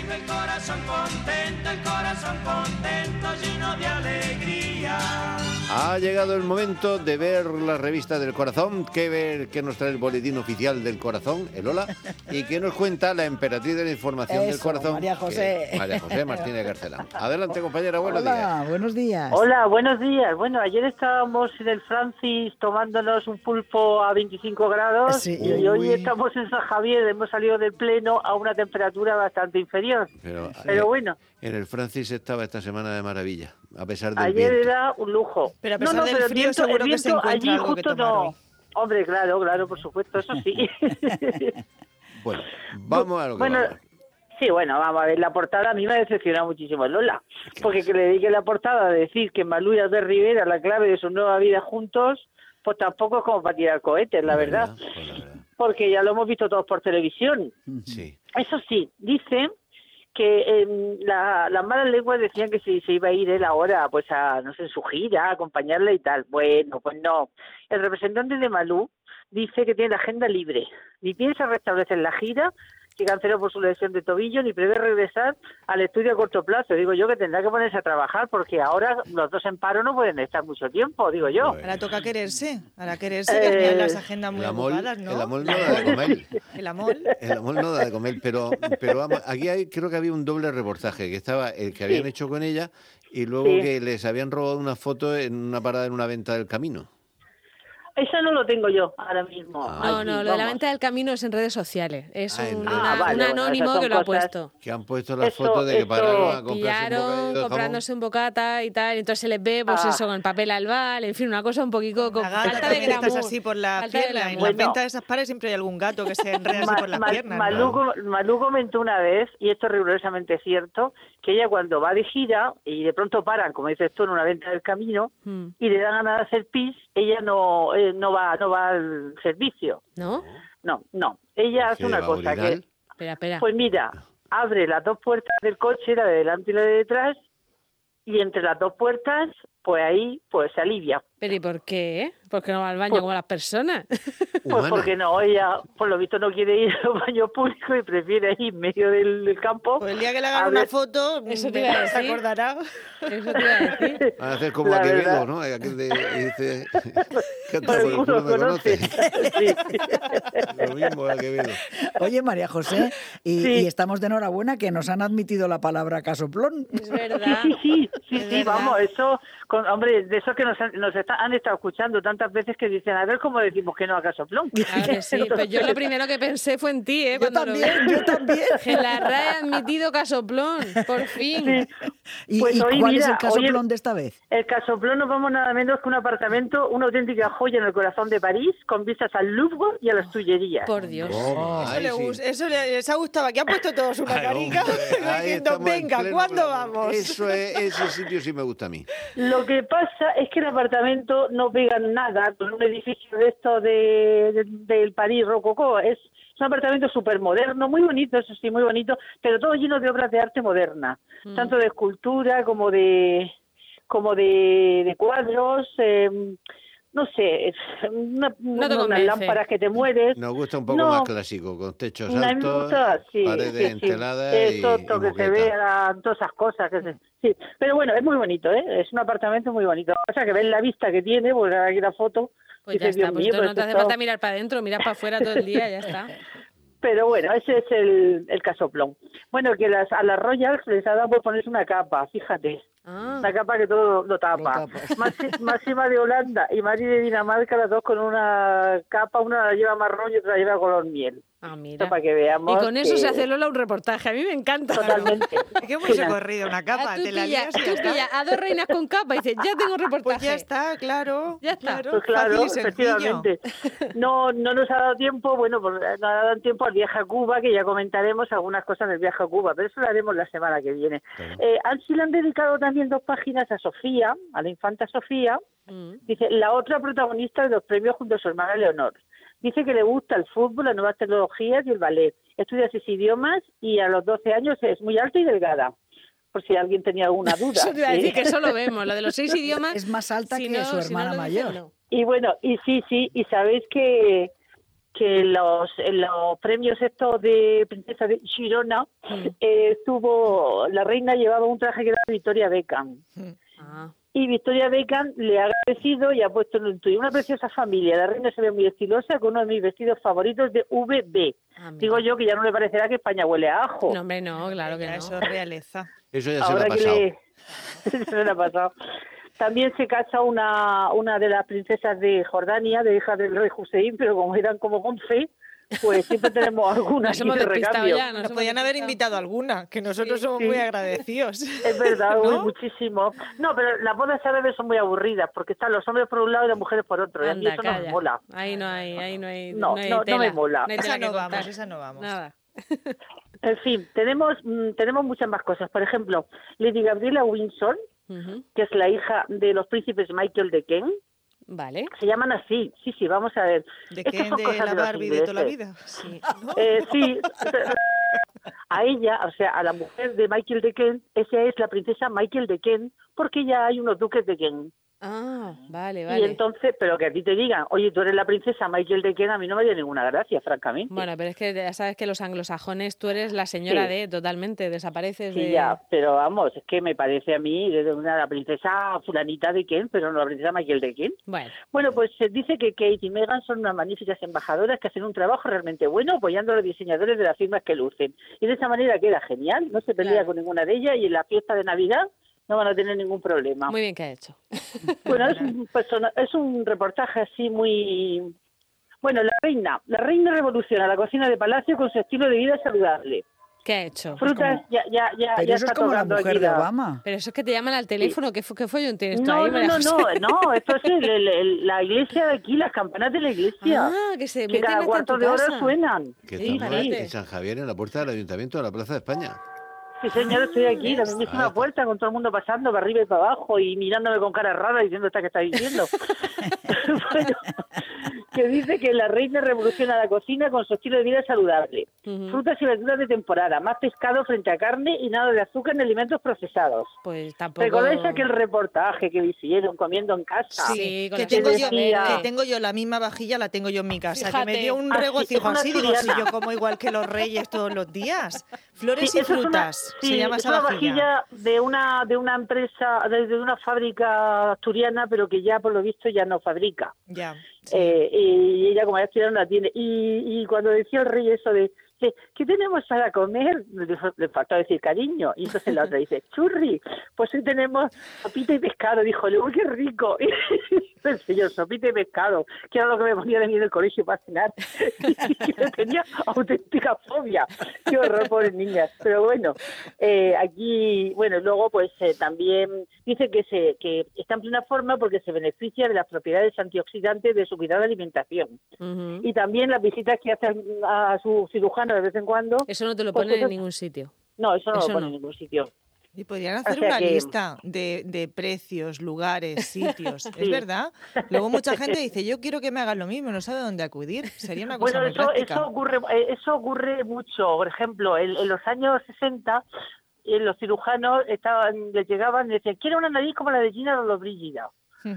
tengo el corazón contento, lleno de alegría. Ha llegado el momento de ver la revista del corazón, que nos trae el boletín oficial del corazón, el Hola, y que nos cuenta la emperatriz de la información del corazón, María José. María José Martínez Garcela. Adelante, compañera, buenos días. Hola, buenos días. Hola, buenos días. Bueno, ayer estábamos en el Francis tomándonos un pulpo a 25 grados Sí. y hoy estamos en San Javier, hemos salido del Pleno a una temperatura bastante inferior. Pero bueno. En el Francis estaba esta semana de maravilla, a pesar del Ayer viento. era un lujo. Pero a pesar del frío, seguro que se encuentra allí algo que justo tomar no. hoy. Hombre, claro, por supuesto, eso sí. Bueno, vamos a lo que vamos. Sí, bueno, vamos a ver, la portada a mí me ha decepcionado muchísimo, Lola, porque que le dedique la portada a decir que Malú y Albert Rivera la clave de su nueva vida juntos, pues tampoco es como para tirar cohetes, la verdad, porque ya lo hemos visto todos por televisión. Sí. Eso sí, dicen que las malas lenguas decían que se iba a ir él ahora, pues a, no sé, en su gira, a acompañarla y tal. Bueno, pues no. El representante de Malú dice que tiene la agenda libre, ni piensa restablecer la gira, que canceló por su lesión de tobillo, ni prevé regresar al estudio a corto plazo. Digo yo que tendrá que ponerse a trabajar, porque ahora los dos en paro no pueden estar mucho tiempo, digo yo. Bueno. Ahora toca quererse, que tenían las agendas muy ocupadas, ¿no? El amor no da de comer. El amor. El amor no da de comer, pero vamos, aquí creo que había un doble reportaje, que estaba el que habían hecho con ella y luego que les habían robado una foto en una parada en una venta del camino. Eso no lo tengo yo ahora mismo. No, lo de la venta del camino es en redes sociales. Es un vale, anónimo esas son que lo ha cosas puesto. Que han puesto las fotos de que pararon a pillaron comprándose un bocata y tal, y entonces se les ve, pues eso, con el papel albal, en fin, una cosa un poquito con falta de glamour. Estás así por la pierna. En la venta de esas pares siempre hay algún gato que se enreda así por las piernas. Malú comentó una vez, y esto es rigurosamente cierto, que ella cuando va de gira y de pronto paran, como dices tú, en una venta del camino y le dan ganas de hacer pis, ella no va al servicio. ¿No? No. Ella hace una cosa que... Espera. Pues mira, abre las dos puertas del coche, la de delante y la de detrás, y entre las dos puertas, pues ahí pues se alivia. ¿Pero y por qué? ¿Por qué no va al baño como las personas? Pues porque no, ella por lo visto no quiere ir al baño público y prefiere ir en medio del campo. Pues el día que le hagan una foto, eso te iba a decir. se acordará. Eso te iba a decir. Van a hacer como Aquevedo, ¿no? Aquel dice, Por el culo me conoce. Sí. Lo mismo Aquevedo. Oye, María José, y estamos de enhorabuena que nos han admitido la palabra casoplón. Es verdad. Sí, vamos, eso, hombre, de eso que han estado escuchando tantas veces que dicen, a ver cómo decimos que no a casoplón. Claro que sí, pues yo lo primero que pensé fue en ti, Yo también. Que la RAE ha admitido casoplón, por fin. Sí. Pues ¿Y hoy, cuál mira, es el casoplón de esta vez? El casoplón nos vamos nada menos que un apartamento, una auténtica joya en el corazón de París, con vistas al Louvre y a las Tullerías. Por Dios. Eso les ha gustado. Aquí han puesto todos una carica diciendo, venga, ¿cuándo vamos? Ese sitio sí me gusta a mí. Lo que pasa es que el apartamento no pega nada con un edificio de esto del París Rococó. Es un apartamento súper moderno, muy bonito, eso sí, muy bonito, pero todo lleno de obras de arte moderna, tanto de escultura como de cuadros, no sé, unas lámparas que te mueres. Nos gusta un poco más clásico, con techos altos, paredes enteladas eso, y que se vean todas esas cosas. Sí, pero bueno, es muy bonito, es un apartamento muy bonito. O sea, que ves la vista que tiene, pues aquí la foto. Pues ya está, pues no te hace falta mirar para adentro, mirar para afuera todo el día, ya está. Pero bueno, ese es el casoplón. Bueno, que a las Royals les ha dado por ponerse una capa, fíjate. Una capa que todo lo tapa. Máxima de Holanda y Mari de Dinamarca, las dos con una capa, una la lleva marrón y otra la lleva color miel. Ah, mira. Esto para que veamos. Y con eso se hace Lola un reportaje. A mí me encanta. Totalmente. Es que muy socorrido, una capa. Te la lías y ya está. A dos reinas con capa y dices, ya tengo reportaje. Pues ya está, claro. Ya está. Pues claro, fácil y efectivamente. No nos ha dado tiempo, no ha dado tiempo al viaje a Cuba, que ya comentaremos algunas cosas del viaje a Cuba, pero eso lo haremos la semana que viene. Sí le han dedicado también 2 páginas a Sofía, a la infanta Sofía. Dice, la otra protagonista de los premios junto a su hermana Leonor. Dice que le gusta el fútbol, las nuevas tecnologías y el ballet. Estudia 6 idiomas y a los 12 años es muy alta y delgada. Por si alguien tenía alguna duda. Eso te iba a decir que eso lo vemos. Lo de los 6 idiomas... Es más alta que su hermana mayor. Y bueno, y sí, y sabéis que que en los premios estos de Princesa de Girona la reina llevaba un traje que era Victoria Beckham. Y Victoria Beckham le ha agradecido y ha puesto en un tuit: una preciosa familia, la reina se ve muy estilosa con uno de mis vestidos favoritos de VB. Digo yo que ya no le parecerá que España huele a ajo. No, hombre, no, claro que no. Eso es realeza. Eso ya se le ha pasado. Se le ha pasado. También se casa una de las princesas de Jordania, de hija del rey Hussein, pero como eran como 11, pues siempre tenemos alguna Nos hemos despistado ya. Nos podían haber invitado alguna, que nosotros somos muy agradecidos. Es verdad, ¿no? Muchísimo. No, pero las bodas árabes son muy aburridas, porque están los hombres por un lado y las mujeres por otro. Anda, y eso no me mola. Ahí no hay No me mola. Esa no vamos. Nada. En fin, tenemos muchas más cosas. Por ejemplo, Lady Gabriela Windsor, que es la hija de los príncipes Michael de Kent. Vale. Se llaman así, sí, vamos a ver. ¿De Kent, de la Barbie de toda la vida? Sí. Sí. A ella, o sea, a la mujer de Michael de Kent, esa es la princesa Michael de Kent, porque ya hay unos duques de Kent. Ah, vale. Y entonces, pero que a ti te digan, oye, tú eres la princesa Michael de Kent, a mí no me haría ninguna gracia, francamente. Bueno, pero es que ya sabes que los anglosajones, tú eres la señora de, totalmente, desapareces de... Sí, ya, pero vamos, es que me parece a mí la princesa fulanita de Kent, pero no la princesa Michael de Kent. Bueno, pues se dice que Kate y Meghan son unas magníficas embajadoras que hacen un trabajo realmente bueno apoyando a los diseñadores de las firmas que lucen. Y de esa manera queda genial, no se pelea con ninguna de ellas y en la fiesta de Navidad no van a tener ningún problema. Muy bien que ha hecho. Bueno, es un reportaje así muy... Bueno, la reina revoluciona la cocina de palacio con su estilo de vida saludable. ¿Qué ha hecho? Frutas, ya pero eso está es como la mujer de Obama. Pero eso es que te llaman al teléfono. ¿Qué follón tienes tú no, ahí? No, esto es la iglesia de aquí, las campanas de la iglesia. Que cada cuarto de hora suenan. Que estamos en San Javier, en la puerta del Ayuntamiento de la Plaza de España. Sí, señor, estoy aquí, la mismísima puerta, con todo el mundo pasando para arriba y para abajo y mirándome con cara rara diciendo esta que está diciendo. Bueno, que dice que la reina revoluciona la cocina con su estilo de vida saludable. Frutas y verduras de temporada, más pescado frente a carne y nada de azúcar ni alimentos procesados. Pues tampoco... ¿Recordáis aquel reportaje que hicieron comiendo en casa? Sí, que tengo yo la misma vajilla, la tengo yo en mi casa. Fíjate. Que me dio un regocijo así, digo, si yo como igual que los reyes todos los días. Flores y frutas. Se llama esa vajilla de una empresa, de una fábrica asturiana, pero que ya por lo visto ya no fabrica. Ya. Sí. Y ella como asturiana la tiene. Y cuando decía el rey eso de ¿qué tenemos para comer? Le faltó decir cariño. Y entonces la otra dice, churri, pues hoy tenemos sopita y pescado. Dijo, uy, qué rico. Y el señor, sopita y pescado, que era lo que me ponía de mí en el colegio para cenar. Y yo tenía auténtica fobia. Qué horror, pobres niñas. Pero bueno, aquí, bueno, luego pues también dice que está en plena forma porque se beneficia de las propiedades antioxidantes de su cuidado de alimentación. Y también las visitas que hace a su cirujano de vez en cuando. Eso no te lo ponen en ningún sitio. No, eso no lo ponen en ningún sitio. Y podrían hacer una lista de precios, lugares, sitios. Sí. ¿Es verdad? Luego mucha gente dice, yo quiero que me hagan lo mismo, no sabe dónde acudir. Sería una cosa muy práctica. Eso ocurre mucho. Por ejemplo, en los años 60, los cirujanos les llegaban y decían, quiero una nariz como la de Gina Lollobrigida.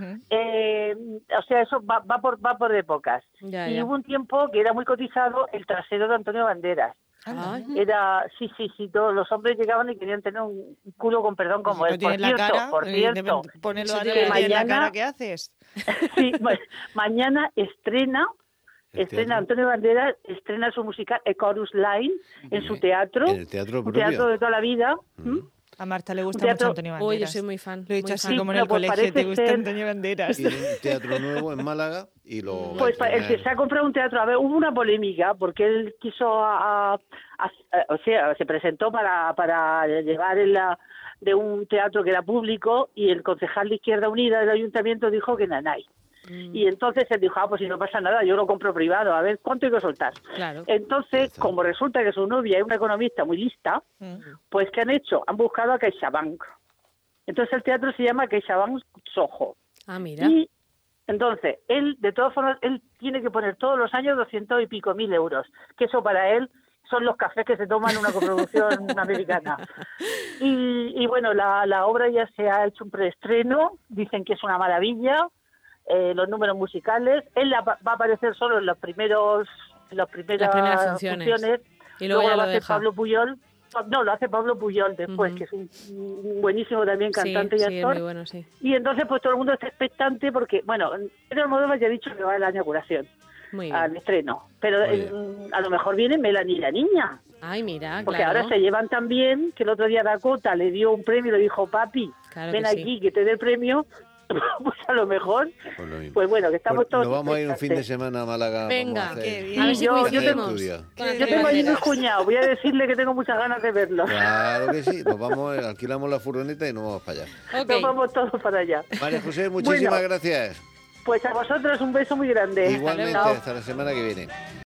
O sea, eso va por épocas. Y hubo un tiempo que era muy cotizado el trasero de Antonio Banderas. Era, sí, todos los hombres llegaban y querían tener un culo con perdón como él. Por cierto, ponelo en la cara que haces. Sí, mañana estrena Antonio Banderas, estrena su musical A Chorus Line en su teatro. En el teatro propio. Teatro de toda la vida. A Marta le gusta mucho Antonio Banderas. Uy, yo soy muy fan. Lo he dicho así como en el colegio, te gusta Antonio Banderas. Y un teatro nuevo en Málaga y lo... Pues se ha comprado un teatro. A ver, hubo una polémica porque él quiso, o sea, se presentó para llevar de un teatro que era público y el concejal de Izquierda Unida del Ayuntamiento dijo que nanay. Y entonces él dijo, pues si no pasa nada, yo lo compro privado, a ver, ¿cuánto hay que soltar? Claro. Entonces, como resulta que su novia es una economista muy lista, pues ¿qué han hecho? Han buscado a CaixaBank. Entonces el teatro se llama CaixaBank Soho. Ah, mira. Y entonces, él, de todas formas, él tiene que poner todos los años 200 y pico mil euros, que eso para él son los cafés que se toman en una coproducción americana. Y bueno, la obra ya se ha hecho un preestreno, dicen que es una maravilla, los números musicales. Él va a aparecer solo en los primeros las primeras funciones. Y luego ya lo lo hace deja. Pablo Puyol. No, lo hace Pablo Puyol después, que es un buenísimo también cantante y actor. Sí, es muy bueno, sí. Y entonces pues todo el mundo está expectante porque, bueno, Pedro Almodóvar ya ha dicho que va a la inauguración, al estreno. Pero a lo mejor viene Melanie la niña. Ay, mira, porque claro. ahora se llevan tan bien que el otro día Dakota le dio un premio y le dijo, papi, ven aquí que te dé el premio. Pues a lo mejor, pues bueno, que estamos todos... Nos vamos a ir un fin de semana a Málaga. Venga, qué bien. A ver si coincidimos. Yo tengo ahí un cuñado, voy a decirle que tengo muchas ganas de verlo. Claro que sí, nos vamos, alquilamos la furgoneta y nos vamos para allá. Nos vamos todos para allá. María José, muchísimas gracias. Pues a vosotros un beso muy grande. Igualmente, hasta la semana que viene.